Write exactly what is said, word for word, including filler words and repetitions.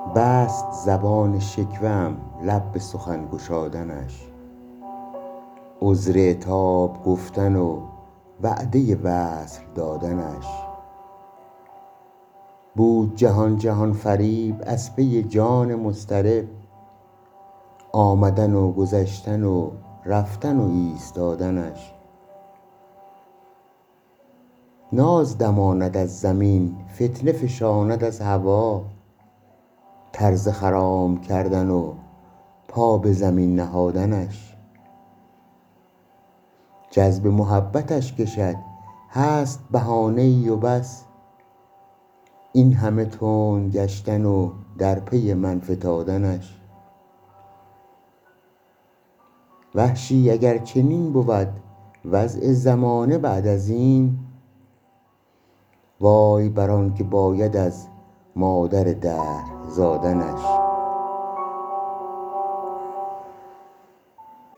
بست زبان شکوه‌ام لب به سخن گشادنش، عذر عتاب گفتن و وعده وصل دادنش. بود جهان جهان فریب از پی جان مضطرب، آمدن و گذشتن و رفتن و ایستادنش. ناز دماند از زمین فتنه فشاند از هوا، طرز خرام کردن و پا به زمین نهادنش. جذب محبتش کشد هست بهانه ای و بس، این همه تند گشتن و در پی من فتادنش. وحشی اگر چنین بود وضع زمانه بعد از این، وای بر آن که باید از مادر دهر زادنش.